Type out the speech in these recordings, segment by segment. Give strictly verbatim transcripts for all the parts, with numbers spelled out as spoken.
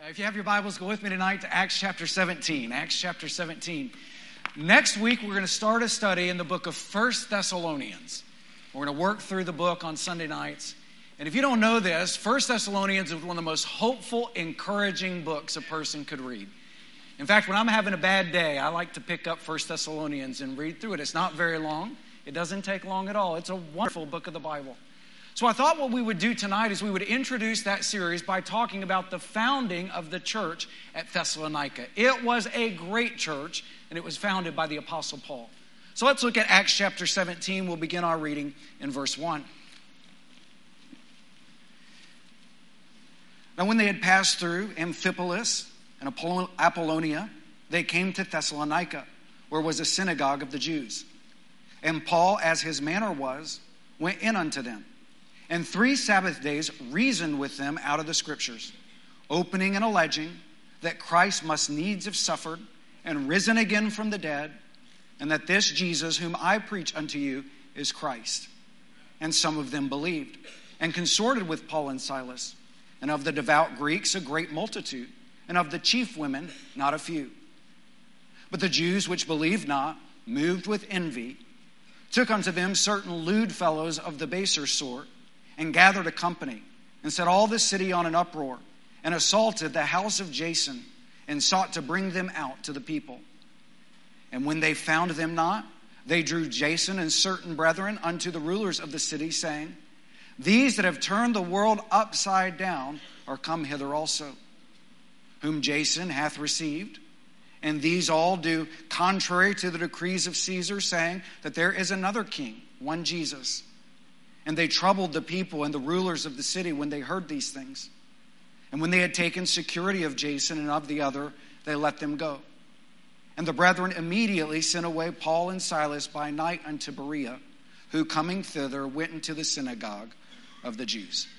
If you have your Bibles, go with me tonight to Acts chapter seventeen. Acts chapter seventeen. Next week, we're going to start a study in the book of First Thessalonians. We're going to work through the book on Sunday nights. And if you don't know this, First Thessalonians is one of the most hopeful, encouraging books a person could read. In fact, when I'm having a bad day, I like to pick up First Thessalonians and read through it. It's not very long. It doesn't take long at all. It's a wonderful book of the Bible. So I thought what we would do tonight is we would introduce that series by talking about the founding of the church at Thessalonica. It was a great church, and it was founded by the Apostle Paul. So let's look at Acts chapter seventeen. We'll begin our reading in verse one. Now when they had passed through Amphipolis and Apollonia, they came to Thessalonica, where was a synagogue of the Jews. And Paul, as his manner was, went in unto them, and three Sabbath days reasoned with them out of the Scriptures, opening and alleging that Christ must needs have suffered and risen again from the dead, and that this Jesus whom I preach unto you is Christ. And some of them believed, and consorted with Paul and Silas, and of the devout Greeks a great multitude, and of the chief women not a few. But the Jews which believed not, moved with envy, took unto them certain lewd fellows of the baser sort, and gathered a company, and set all the city on an uproar, and assaulted the house of Jason, and sought to bring them out to the people. And when they found them not, they drew Jason and certain brethren unto the rulers of the city, saying, These that have turned the world upside down are come hither also, whom Jason hath received. And these all do contrary to the decrees of Caesar, saying that there is another king, one Jesus. And they troubled the people and the rulers of the city when they heard these things. And when they had taken security of Jason and of the other, they let them go. And the brethren immediately sent away Paul and Silas by night unto Berea, who coming thither went into the synagogue of the Jews.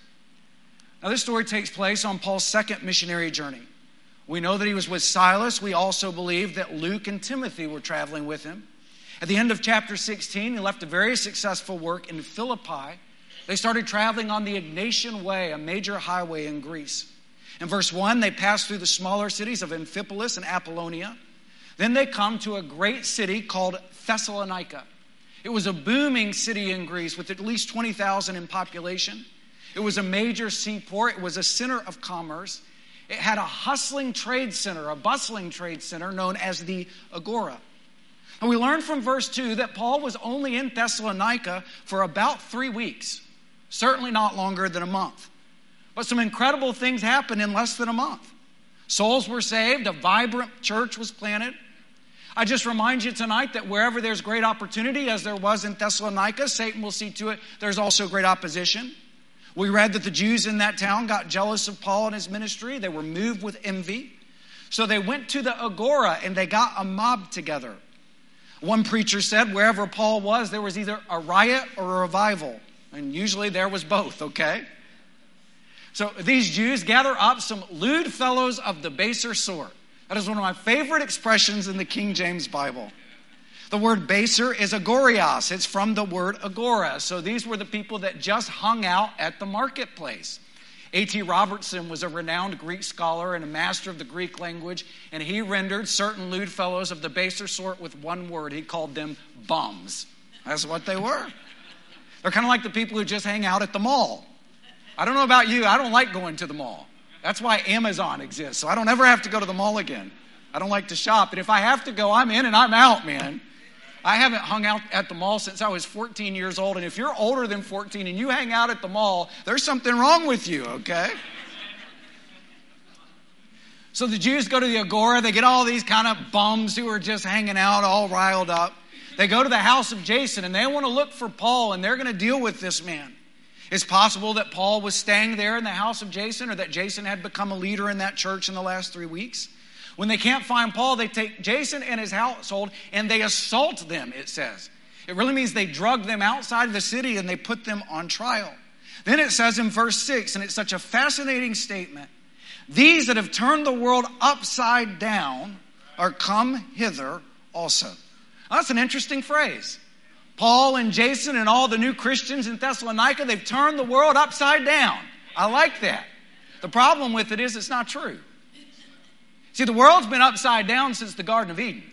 Now this story takes place on Paul's second missionary journey. We know that he was with Silas. We also believe that Luke and Timothy were traveling with him. At the end of chapter sixteen, he left a very successful work in Philippi. They started traveling on the Egnatian Way, a major highway in Greece. In verse one, they passed through the smaller cities of Amphipolis and Apollonia. Then they come to a great city called Thessalonica. It was a booming city in Greece with at least twenty thousand in population. It was a major seaport. It was a center of commerce. It had a hustling trade center, a bustling trade center known as the Agora. And we learn from verse two that Paul was only in Thessalonica for about three weeks. Certainly not longer than a month. But some incredible things happened in less than a month. Souls were saved. A vibrant church was planted. I just remind you tonight that wherever there's great opportunity, as there was in Thessalonica, Satan will see to it there's also great opposition. We read that the Jews in that town got jealous of Paul and his ministry. They were moved with envy. So they went to the Agora and they got a mob together. One preacher said wherever Paul was, there was either a riot or a revival. And usually there was both, okay? So these Jews gather up some lewd fellows of the baser sort. That is one of my favorite expressions in the King James Bible. The word baser is agorios. It's from the word agora. So these were the people that just hung out at the marketplace. A T Robertson was a renowned Greek scholar and a master of the Greek language, and he rendered certain lewd fellows of the baser sort with one word. He called them bums. That's what they were. They're kind of like the people who just hang out at the mall. I don't know about you. I don't like going to the mall. That's why Amazon exists, so I don't ever have to go to the mall again. I don't like to shop, and if I have to go, I'm in and I'm out, man. I haven't hung out at the mall since I was fourteen years old, and if you're older than fourteen and you hang out at the mall, there's something wrong with you, okay? So the Jews go to the Agora. They get all these kind of bums who are just hanging out, all riled up. They go to the house of Jason, and they want to look for Paul, and they're going to deal with this man. It's possible that Paul was staying there in the house of Jason, or that Jason had become a leader in that church in the last three weeks. When they can't find Paul, they take Jason and his household and they assault them, it says. It really means they drug them outside of the city and they put them on trial. Then it says in verse six, and it's such a fascinating statement, These that have turned the world upside down are come hither also. Now, that's an interesting phrase. Paul and Jason and all the new Christians in Thessalonica, they've turned the world upside down. I like that. The problem with it is it's not true. See, the world's been upside down since the Garden of Eden.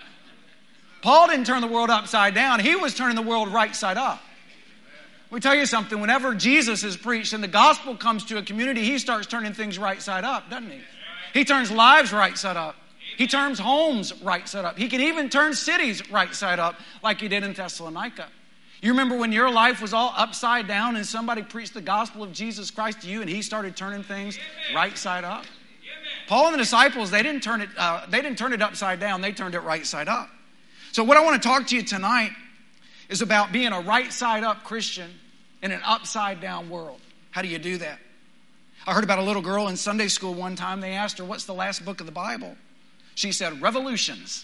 Paul didn't turn the world upside down. He was turning the world right side up. Let me tell you something. Whenever Jesus is preached and the gospel comes to a community, he starts turning things right side up, doesn't he? He turns lives right side up. He turns homes right side up. He can even turn cities right side up like he did in Thessalonica. You remember when your life was all upside down and somebody preached the gospel of Jesus Christ to you and he started turning things right side up? Paul and the disciples, they didn't turn it, uh, they didn't turn it upside down. They turned it right side up. So what I want to talk to you tonight is about being a right side up Christian in an upside down world. How do you do that? I heard about a little girl in Sunday school one time. They asked her, what's the last book of the Bible? She said, Revolutions.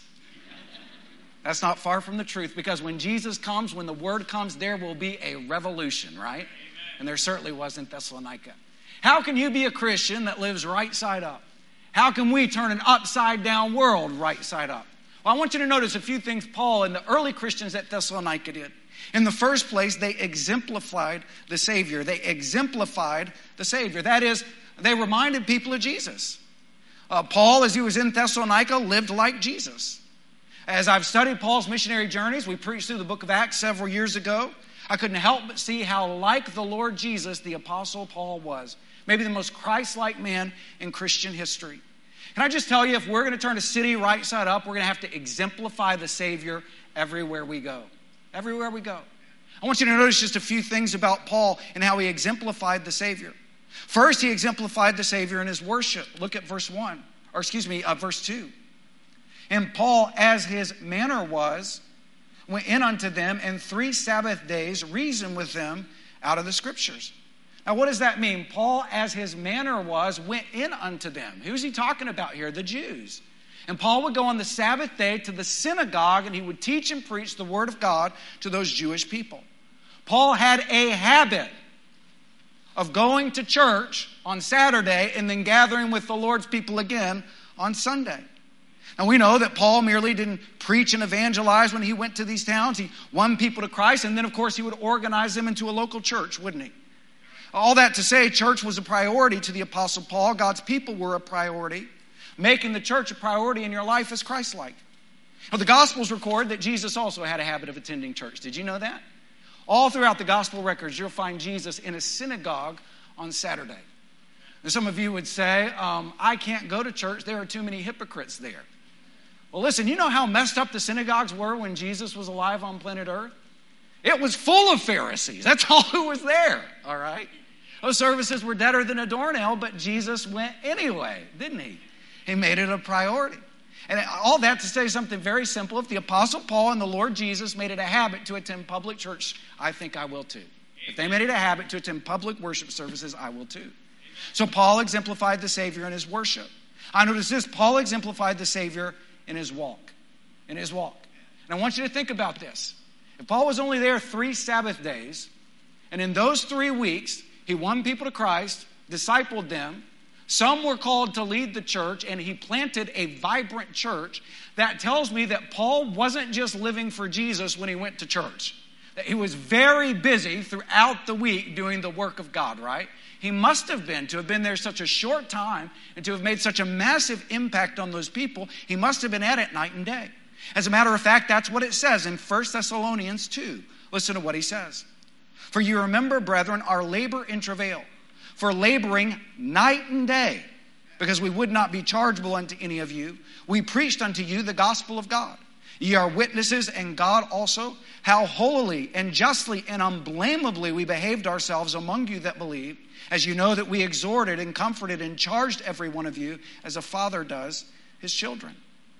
That's not far from the truth, because when Jesus comes, when the word comes, there will be a revolution, right? Amen. And there certainly was in Thessalonica. How can you be a Christian that lives right side up? How can we turn an upside down world right side up? Well, I want you to notice a few things Paul and the early Christians at Thessalonica did. In the first place, they exemplified the Savior. They exemplified the Savior. That is, they reminded people of Jesus. Uh, Paul, as he was in Thessalonica, lived like Jesus. As I've studied Paul's missionary journeys, we preached through the book of Acts several years ago, I couldn't help but see how like the Lord Jesus the Apostle Paul was. Maybe the most Christ-like man in Christian history. Can I just tell you, if we're going to turn a city right side up, we're going to have to exemplify the Savior everywhere we go. Everywhere we go. I want you to notice just a few things about Paul and how he exemplified the Savior. First, he exemplified the Savior in his worship. Look at verse one, or excuse me, uh, verse two. And Paul, as his manner was, went in unto them, and three Sabbath days reasoned with them out of the Scriptures. Now, what does that mean? Paul, as his manner was, went in unto them. Who's he talking about here? The Jews. And Paul would go on the Sabbath day to the synagogue, and he would teach and preach the word of God to those Jewish people. Paul had a habit of going to church on Saturday and then gathering with the Lord's people again on Sunday. Now, we know that Paul merely didn't preach and evangelize when he went to these towns. He won people to Christ, and then, of course, he would organize them into a local church, wouldn't he? All that to say, church was a priority to the Apostle Paul. God's people were a priority. Making the church a priority in your life is Christ-like. Now, the Gospels record that Jesus also had a habit of attending church. Did you know that? All throughout the Gospel records, you'll find Jesus in a synagogue on Saturday. And some of you would say, um, I can't go to church. There are too many hypocrites there. Well, listen, you know how messed up the synagogues were when Jesus was alive on planet Earth? It was full of Pharisees. That's all who was there, all right? Those services were deader than a doornail, but Jesus went anyway, didn't he? He made it a priority. And all that to say something very simple. If the Apostle Paul and the Lord Jesus made it a habit to attend public church, I think I will too. If they made it a habit to attend public worship services, I will too. So Paul exemplified the Savior in his worship. I notice this, Paul exemplified the Savior in his walk. In his walk. And I want you to think about this. If Paul was only there three Sabbath days, and in those three weeks, he won people to Christ, discipled them, some were called to lead the church, and he planted a vibrant church, that tells me that Paul wasn't just living for Jesus when he went to church. That he was very busy throughout the week doing the work of God, right? He must have been, to have been there such a short time and to have made such a massive impact on those people. He must have been at it night and day. As a matter of fact, that's what it says in First Thessalonians two. Listen to what he says. For you remember, brethren, our labor and travail, for laboring night and day, because we would not be chargeable unto any of you. We preached unto you the gospel of God. Ye are witnesses, and God also, how holily and justly and unblameably we behaved ourselves among you that believe, as you know that we exhorted and comforted and charged every one of you as a father does his children.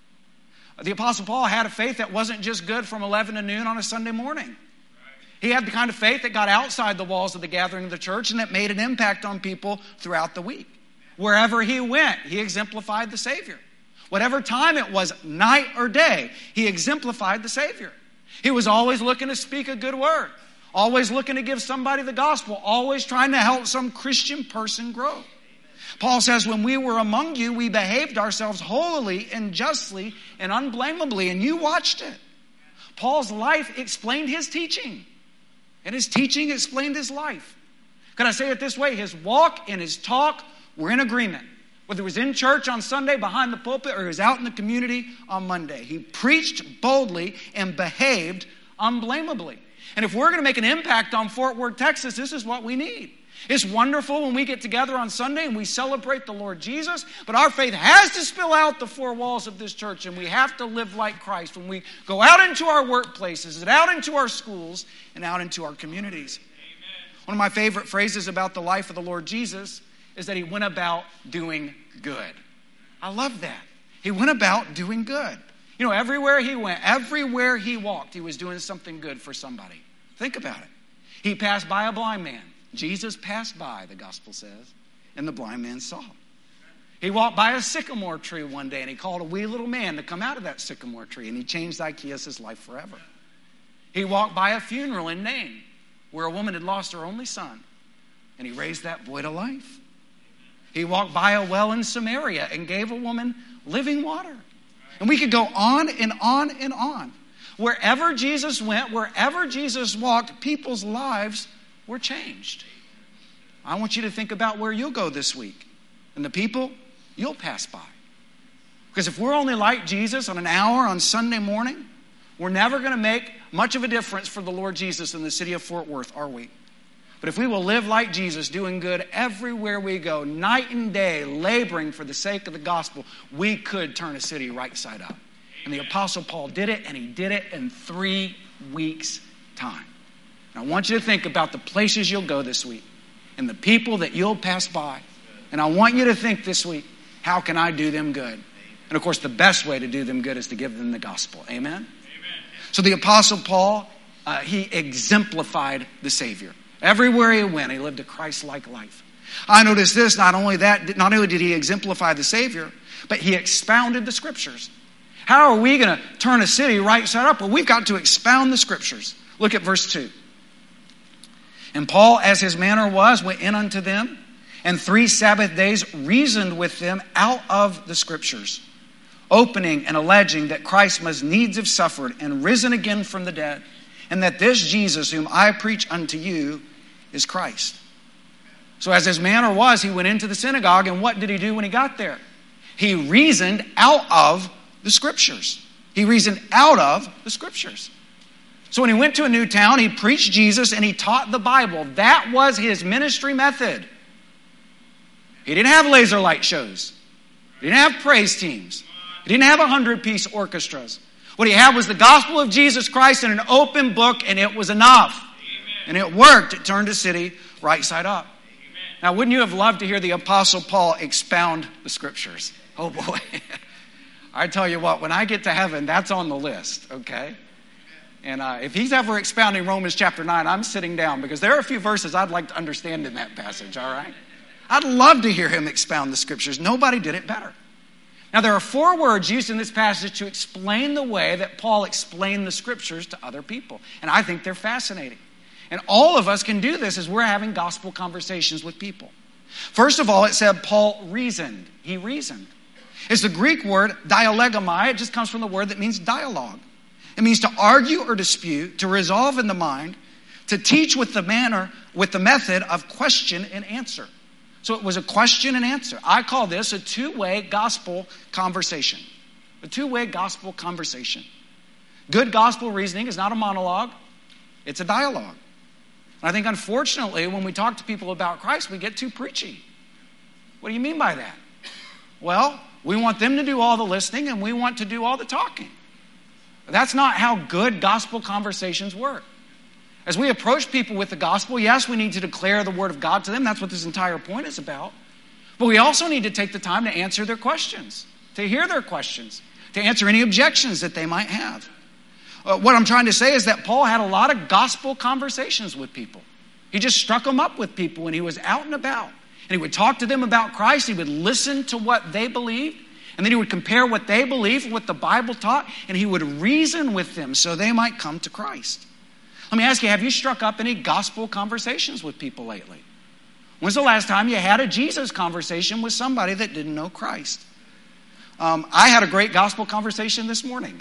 The Apostle Paul had a faith that wasn't just good from eleven to noon on a Sunday morning. He had the kind of faith that got outside the walls of the gathering of the church and that made an impact on people throughout the week. Wherever he went, he exemplified the Savior. Whatever time it was, night or day, he exemplified the Savior. He was always looking to speak a good word, always looking to give somebody the gospel, always trying to help some Christian person grow. Paul says, when we were among you, we behaved ourselves holily and justly and unblameably, and you watched it. Paul's life explained his teaching, and his teaching explained his life. Can I say it this way? His walk and his talk were in agreement Whether it was in church on Sunday behind the pulpit or he was out in the community on Monday. He preached boldly and behaved unblameably. And if we're going to make an impact on Fort Worth, Texas, this is what we need. It's wonderful when we get together on Sunday and we celebrate the Lord Jesus, but our faith has to spill out the four walls of this church, and we have to live like Christ when we go out into our workplaces and out into our schools and out into our communities. Amen. One of my favorite phrases about the life of the Lord Jesus is that he went about doing good. I love that. He went about doing good. You know, everywhere he went, everywhere he walked, he was doing something good for somebody. Think about it. He passed by a blind man. Jesus passed by, the gospel says, and the blind man saw. He walked by a sycamore tree one day, and he called a wee little man to come out of that sycamore tree, and he changed Zacchaeus' life forever. He walked by a funeral in Nain, where a woman had lost her only son, and he raised that boy to life. He walked by a well in Samaria and gave a woman living water. And we could go on and on and on. Wherever Jesus went, wherever Jesus walked, people's lives were changed. I want you to think about where you'll go this week and the people you'll pass by. Because if we're only like Jesus on an hour on Sunday morning, we're never going to make much of a difference for the Lord Jesus in the city of Fort Worth, are we? But if we will live like Jesus, doing good everywhere we go, night and day, laboring for the sake of the gospel, we could turn a city right side up. And the Apostle Paul did it, and he did it in three weeks' time. And I want you to think about the places you'll go this week and the people that you'll pass by. And I want you to think this week, how can I do them good? And of course, the best way to do them good is to give them the gospel. Amen? Amen. So the Apostle Paul, uh, he exemplified the Savior. Everywhere he went, he lived a Christ-like life. I noticed this, not only that, not only did he exemplify the Savior, but he expounded the Scriptures. How are we going to turn a city right side up? Well, we've got to expound the Scriptures. Look at verse two. And Paul, as his manner was, went in unto them, and three Sabbath days reasoned with them out of the Scriptures, opening and alleging that Christ must needs have suffered and risen again from the dead, and that this Jesus whom I preach unto you is Christ. So as his manner was, he went into the synagogue, and what did he do when he got there? He reasoned out of the Scriptures. He reasoned out of the Scriptures. So when he went to a new town, he preached Jesus and he taught the Bible. That was his ministry method. He didn't have laser light shows. He didn't have praise teams. He didn't have a hundred-piece orchestras. What he had was the gospel of Jesus Christ in an open book, and it was enough. Amen. And it worked. It turned the city right side up. Amen. Now, wouldn't you have loved to hear the Apostle Paul expound the Scriptures? Oh, boy. I tell you what, when I get to heaven, that's on the list, okay? And uh, if he's ever expounding Romans chapter nine, I'm sitting down because there are a few verses I'd like to understand in that passage, all right? I'd love to hear him expound the Scriptures. Nobody did it better. Now, there are four words used in this passage to explain the way that Paul explained the Scriptures to other people. And I think they're fascinating. And all of us can do this as we're having gospel conversations with people. First of all, it said Paul reasoned. He reasoned. It's the Greek word dialegomai. It just comes from the word that means dialogue. It means to argue or dispute, to resolve in the mind, to teach with the manner, with the method of question and answer. So it was a question and answer. I call this a two-way gospel conversation. A two-way gospel conversation. Good gospel reasoning is not a monologue. It's a dialogue. And I think, unfortunately, when we talk to people about Christ, we get too preachy. What do you mean by that? Well, we want them to do all the listening and we want to do all the talking. That's not how good gospel conversations work. As we approach people with the gospel, yes, we need to declare the word of God to them. That's what this entire point is about. But we also need to take the time to answer their questions, to hear their questions, to answer any objections that they might have. Uh, what I'm trying to say is that Paul had a lot of gospel conversations with people. He just struck them up with people when he was out and about. And he would talk to them about Christ. He would listen to what they believed. And then he would compare what they believed with what the Bible taught. And he would reason with them so they might come to Christ. Let me ask you, have you struck up any gospel conversations with people lately? When's the last time you had a Jesus conversation with somebody that didn't know Christ? Um, I had a great gospel conversation this morning.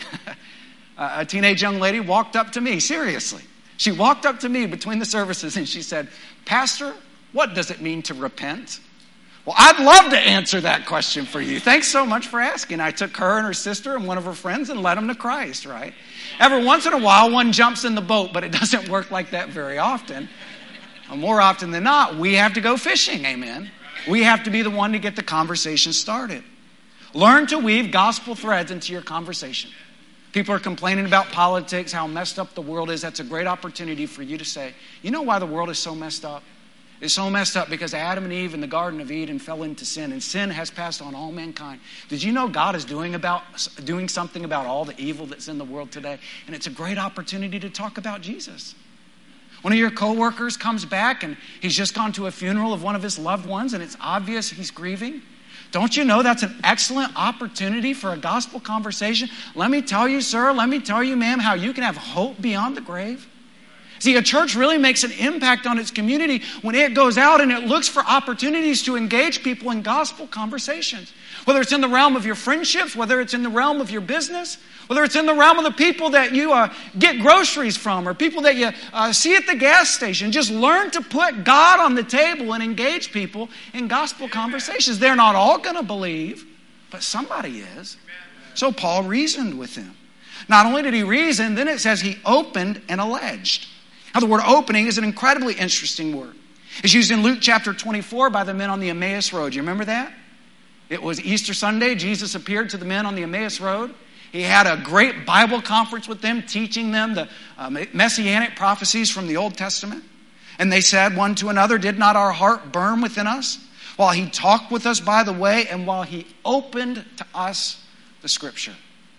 A teenage young lady walked up to me, seriously. She walked up to me between the services and she said, "Pastor, what does it mean to repent?" Well, I'd love to answer that question for you. Thanks so much for asking. I took her and her sister and one of her friends and led them to Christ, right? Every once in a while, one jumps in the boat, but it doesn't work like that very often. More often than not, we have to go fishing, amen? We have to be the one to get the conversation started. Learn to weave gospel threads into your conversation. People are complaining about politics, how messed up the world is. That's a great opportunity for you to say, you know why the world is so messed up? It's so messed up because Adam and Eve in the Garden of Eden fell into sin, and sin has passed on all mankind. Did you know God is doing about doing something about all the evil that's in the world today? And it's a great opportunity to talk about Jesus. One of your coworkers comes back and he's just gone to a funeral of one of his loved ones, and it's obvious he's grieving. Don't you know that's an excellent opportunity for a gospel conversation? Let me tell you, sir, let me tell you, ma'am, how you can have hope beyond the grave. See, a church really makes an impact on its community when it goes out and it looks for opportunities to engage people in gospel conversations. Whether it's in the realm of your friendships, whether it's in the realm of your business, whether it's in the realm of the people that you uh, get groceries from or people that you uh, see at the gas station. Just learn to put God on the table and engage people in gospel conversations. They're not all going to believe, but somebody is. So Paul reasoned with them. Not only did he reason, then it says he opened and alleged. Now, the word opening is an incredibly interesting word. It's used in Luke chapter twenty-four by the men on the Emmaus Road. You remember that? It was Easter Sunday. Jesus appeared to the men on the Emmaus Road. He had a great Bible conference with them, teaching them the uh, messianic prophecies from the Old Testament. And they said one to another, "Did not our heart burn within us while he talked with us by the way and while he opened to us the Scripture?"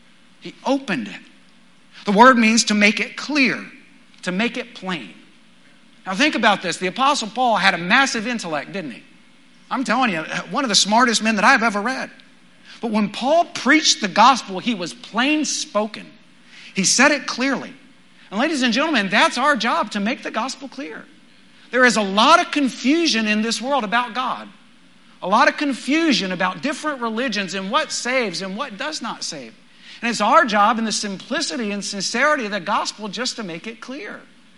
He opened it. The word means to make it clear, to make it plain. Now think about this. The Apostle Paul had a massive intellect, didn't he? I'm telling you, one of the smartest men that I've ever read. But when Paul preached the gospel, he was plain spoken. He said it clearly. And ladies and gentlemen, that's our job, to make the gospel clear. There is a lot of confusion in this world about God. A lot of confusion about different religions and what saves and what does not save. And it's our job in the simplicity and sincerity of the gospel just to make it clear.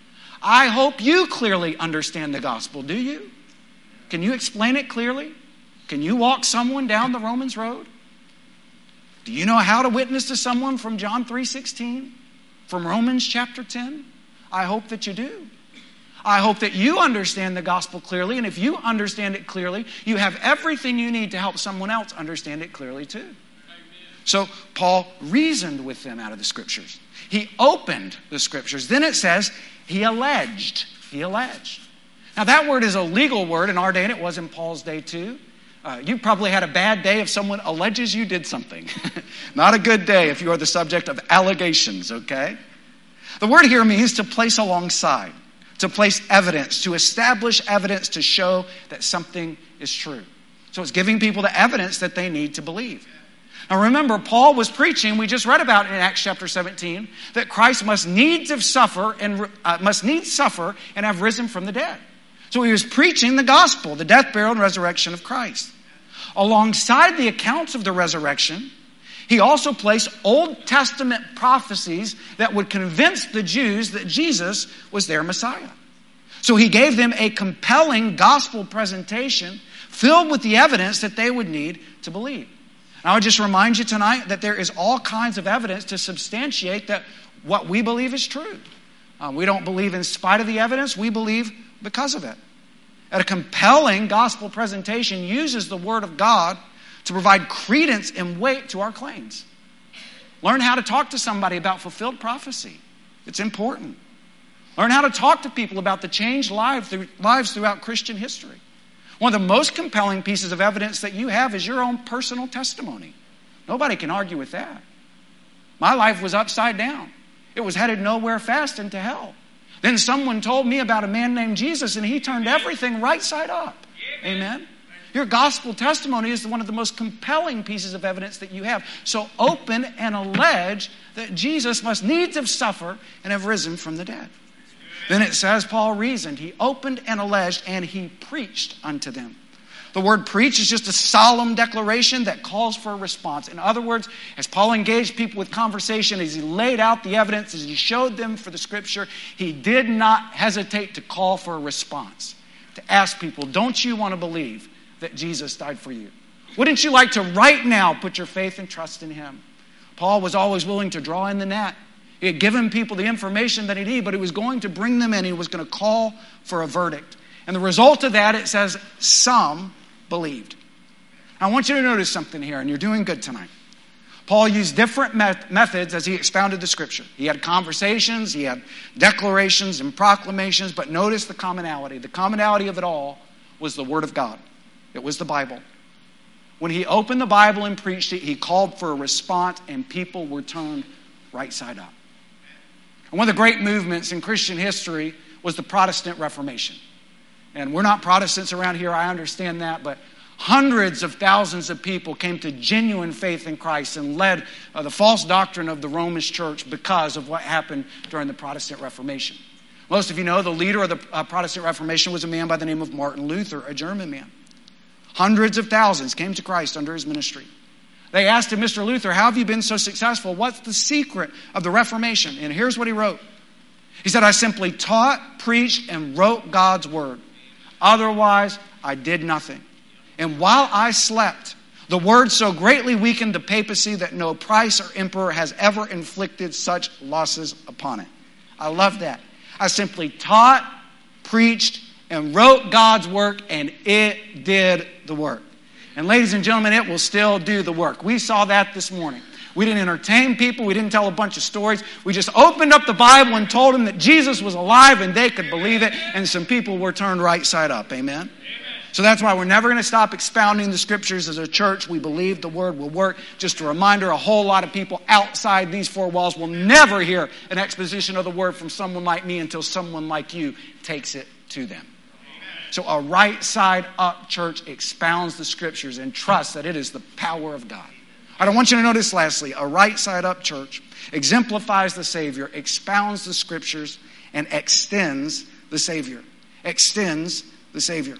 I hope you clearly understand the gospel. Do you? Can you explain it clearly? Can you walk someone down the Romans road? Do you know how to witness to someone from John three sixteen? From Romans chapter ten? I hope that you do. I hope that you understand the gospel clearly. And if you understand it clearly, you have everything you need to help someone else understand it clearly too. So Paul reasoned with them out of the Scriptures. He opened the Scriptures. Then it says he alleged. He alleged. Now that word is a legal word in our day, and it was in Paul's day too. Uh, you probably had a bad day if someone alleges you did something. Not a good day if you are the subject of allegations, okay? The word here means to place alongside, to place evidence, to establish evidence to show that something is true. So it's giving people the evidence that they need to believe. Now remember, Paul was preaching, we just read about it in Acts chapter seventeen, that Christ must needs have suffer and uh, must needs suffer and have risen from the dead. So he was preaching the gospel, the death, burial, and resurrection of Christ. Alongside the accounts of the resurrection, he also placed Old Testament prophecies that would convince the Jews that Jesus was their Messiah. So he gave them a compelling gospel presentation filled with the evidence that they would need to believe. I would just remind you tonight that there is all kinds of evidence to substantiate that what we believe is true. Um, we don't believe in spite of the evidence. We believe because of it. And a compelling gospel presentation uses the Word of God to provide credence and weight to our claims. Learn how to talk to somebody about fulfilled prophecy. It's important. Learn how to talk to people about the changed lives throughout Christian history. One of the most compelling pieces of evidence that you have is your own personal testimony. Nobody can argue with that. My life was upside down. It was headed nowhere fast into hell. Then someone told me about a man named Jesus, and he turned everything right side up. Amen? Your gospel testimony is one of the most compelling pieces of evidence that you have. So open and allege that Jesus must needs have suffered and have risen from the dead. Then it says Paul reasoned. He opened and alleged, and he preached unto them. The word preach is just a solemn declaration that calls for a response. In other words, as Paul engaged people with conversation, as he laid out the evidence, as he showed them for the Scripture, he did not hesitate to call for a response. To ask people, don't you want to believe that Jesus died for you? Wouldn't you like to right now put your faith and trust in him? Paul was always willing to draw in the net. He had given people the information that he needed, but he was going to bring them in. He was going to call for a verdict. And the result of that, it says, some believed. I want you to notice something here, and you're doing good tonight. Paul used different met- methods as he expounded the scripture. He had conversations, he had declarations and proclamations, but notice the commonality. The commonality of it all was the Word of God. It was the Bible. When he opened the Bible and preached it, he called for a response, and people were turned right side up. And one of the great movements in Christian history was the Protestant Reformation. And we're not Protestants around here, I understand that, but hundreds of thousands of people came to genuine faith in Christ and led uh, the false doctrine of the Roman Church because of what happened during the Protestant Reformation. Most of you know the leader of the uh, Protestant Reformation was a man by the name of Martin Luther, a German man. Hundreds of thousands came to Christ under his ministry. They asked him, Mister Luther, how have you been so successful? What's the secret of the Reformation? And here's what he wrote. He said, I simply taught, preached, and wrote God's word. Otherwise, I did nothing. And while I slept, the word so greatly weakened the papacy that no price or emperor has ever inflicted such losses upon it. I love that. I simply taught, preached, and wrote God's work, and it did the work. And ladies and gentlemen, it will still do the work. We saw that this morning. We didn't entertain people. We didn't tell a bunch of stories. We just opened up the Bible and told them that Jesus was alive and they could believe it. And some people were turned right side up. Amen? Amen. So that's why we're never going to stop expounding the scriptures as a church. We believe the word will work. Just a reminder, a whole lot of people outside these four walls will never hear an exposition of the word from someone like me until someone like you takes it to them. So a right side up church expounds the scriptures and trusts that it is the power of God. I want you to notice lastly, a right side up church exemplifies the Savior, expounds the scriptures, and extends the Savior. Extends the Savior.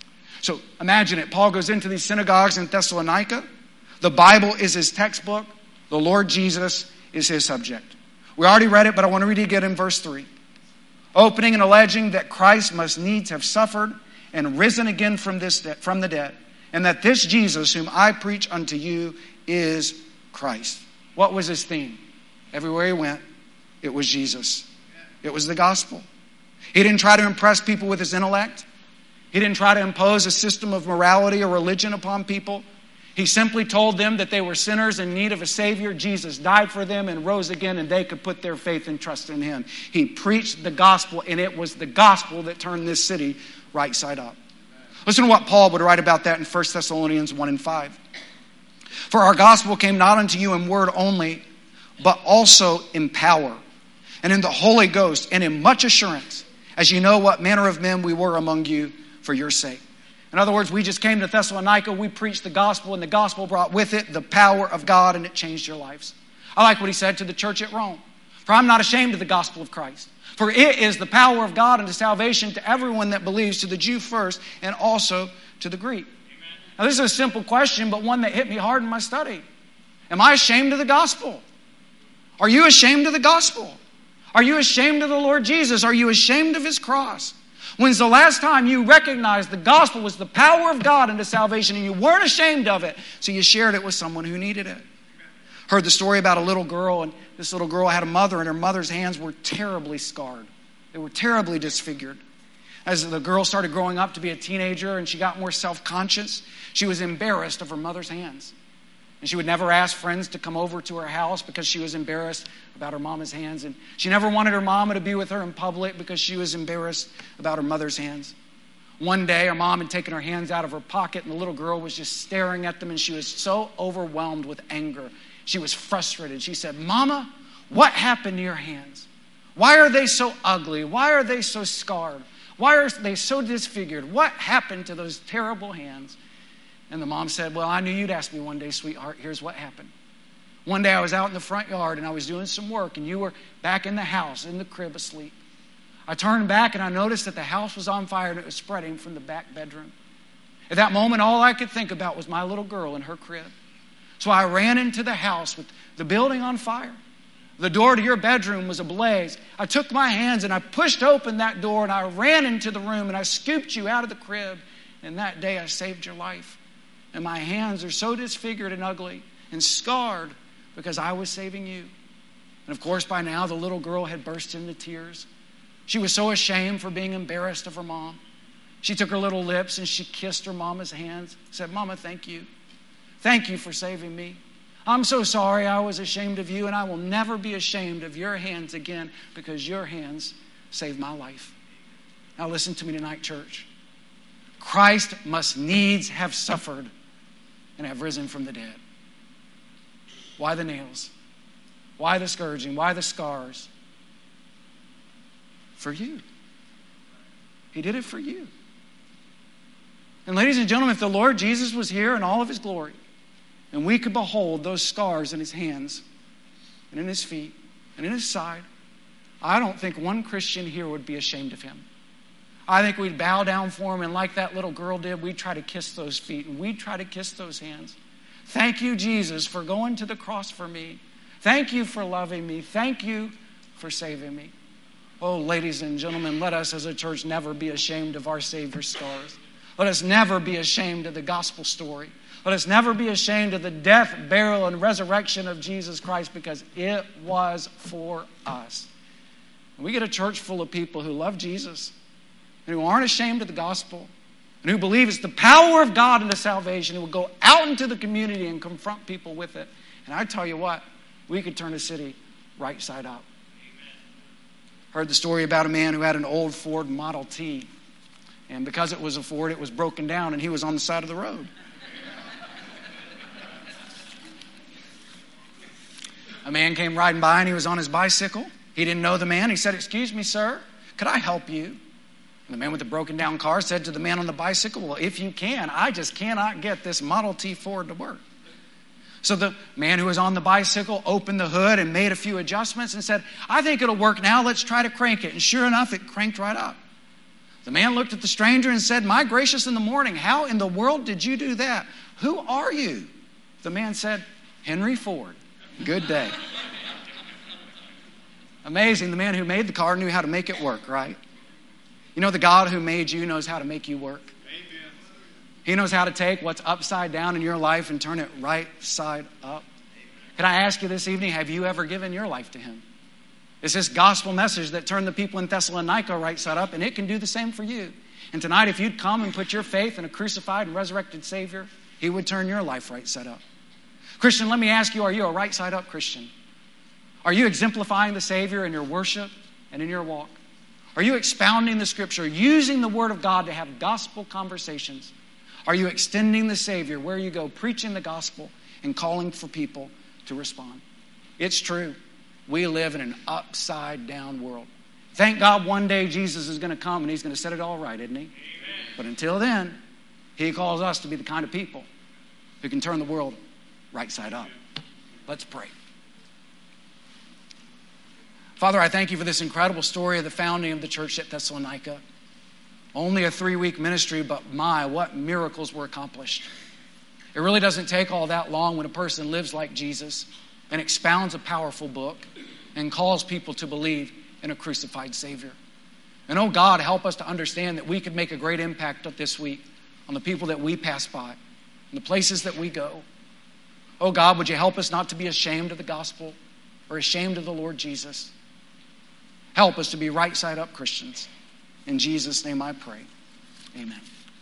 So imagine it. Paul goes into these synagogues in Thessalonica. The Bible is his textbook. The Lord Jesus is his subject. We already read it, but I want to read it again in verse three. Opening and alleging that Christ must needs have suffered and risen again from this de- from the dead, and that this Jesus whom I preach unto you is Christ. What was his theme? Everywhere he went, it was Jesus. It was the gospel. He didn't try to impress people with his intellect. He didn't try to impose a system of morality or religion upon people. He simply told them that they were sinners in need of a Savior. Jesus died for them and rose again, and they could put their faith and trust in him. He preached the gospel, and it was the gospel that turned this city right side up. Listen to what Paul would write about that in First Thessalonians one and five. For our gospel came not unto you in word only, but also in power, and in the Holy Ghost, and in much assurance, as you know what manner of men we were among you for your sake. In other words, we just came to Thessalonica, we preached the gospel, and the gospel brought with it the power of God, and it changed your lives. I like what he said to the church at Rome. For I'm not ashamed of the gospel of Christ. For it is the power of God unto salvation to everyone that believes, to the Jew first, and also to the Greek. Amen. Now this is a simple question, but one that hit me hard in my study. Am I ashamed of the gospel? Are you ashamed of the gospel? Are you ashamed of the Lord Jesus? Are you ashamed of his cross? When's the last time you recognized the gospel was the power of God unto salvation and you weren't ashamed of it, so you shared it with someone who needed it? Heard the story about a little girl, and this little girl had a mother, and her mother's hands were terribly scarred. They were terribly disfigured. As the girl started growing up to be a teenager and she got more self-conscious, she was embarrassed of her mother's hands. And she would never ask friends to come over to her house because she was embarrassed about her mama's hands. And she never wanted her mama to be with her in public because she was embarrassed about her mother's hands. One day, her mom had taken her hands out of her pocket, and the little girl was just staring at them, and she was so overwhelmed with anger. She was frustrated. She said, Mama, what happened to your hands? Why are they so ugly? Why are they so scarred? Why are they so disfigured? What happened to those terrible hands? And the mom said, well, I knew you'd ask me one day, sweetheart. Here's what happened. One day I was out in the front yard and I was doing some work, and you were back in the house in the crib asleep. I turned back and I noticed that the house was on fire and it was spreading from the back bedroom. At that moment, all I could think about was my little girl in her crib. So I ran into the house with the building on fire. The door to your bedroom was ablaze. I took my hands and I pushed open that door and I ran into the room and I scooped you out of the crib and that day I saved your life. And my hands are so disfigured and ugly and scarred because I was saving you. And of course, by now, the little girl had burst into tears. She was so ashamed for being embarrassed of her mom. She took her little lips and she kissed her mama's hands, said, Mama, thank you. Thank you for saving me. I'm so sorry I was ashamed of you, and I will never be ashamed of your hands again because your hands saved my life. Now listen to me tonight, church. Christ must needs have suffered and have risen from the dead. Why the nails? Why the scourging? Why the scars? For you. He did it for you. And ladies and gentlemen, if the Lord Jesus was here in all of his glory, and we could behold those scars in his hands and in his feet and in his side, I don't think one Christian here would be ashamed of him. I think we'd bow down for him, and like that little girl did, we'd try to kiss those feet and we'd try to kiss those hands. Thank you, Jesus, for going to the cross for me. Thank you for loving me. Thank you for saving me. Oh, ladies and gentlemen, let us as a church never be ashamed of our Savior's scars. Let us never be ashamed of the gospel story. Let us never be ashamed of the death, burial, and resurrection of Jesus Christ, because it was for us. And we get a church full of people who love Jesus and who aren't ashamed of the gospel and who believe it's the power of God into salvation, who will go out into the community and confront people with it. And I tell you what, we could turn a city right side up. Heard the story about a man who had an old Ford Model T. And because it was a Ford, it was broken down and he was on the side of the road. A man came riding by and he was on his bicycle. He didn't know the man. He said, "Excuse me, sir, could I help you?" And the man with the broken down car said to the man on the bicycle, "Well, if you can, I just cannot get this Model T Ford to work." So the man who was on the bicycle opened the hood and made a few adjustments and said, "I think it'll work now. Let's try to crank it." And sure enough, it cranked right up. The man looked at the stranger and said, "My gracious in the morning, how in the world did you do that? Who are you?" The man said, "Henry Ford. Good day." Amazing. The man who made the car knew how to make it work, right? You know, the God who made you knows how to make you work. Amen. He knows how to take what's upside down in your life and turn it right side up. Can I ask you this evening, have you ever given your life to him? It's this gospel message that turned the people in Thessalonica right side up, and it can do the same for you. And tonight, if you'd come and put your faith in a crucified and resurrected Savior, he would turn your life right side up. Christian, let me ask you, are you a right side up Christian? Are you exemplifying the Savior in your worship and in your walk? Are you expounding the Scripture, using the Word of God to have gospel conversations? Are you extending the Savior where you go, preaching the gospel and calling for people to respond? It's true. We live in an upside down world. Thank God one day Jesus is going to come and he's going to set it all right, isn't he? Amen. But until then, he calls us to be the kind of people who can turn the world right side up. Let's pray. Father, I thank you for this incredible story of the founding of the church at Thessalonica. Only a three-week ministry, but my, what miracles were accomplished. It really doesn't take all that long when a person lives like Jesus and expounds a powerful book and calls people to believe in a crucified Savior. And oh God, help us to understand that we could make a great impact this week on the people that we pass by, and the places that we go. Oh God, would you help us not to be ashamed of the gospel or ashamed of the Lord Jesus? Help us to be right side up Christians. In Jesus' name I pray. Amen.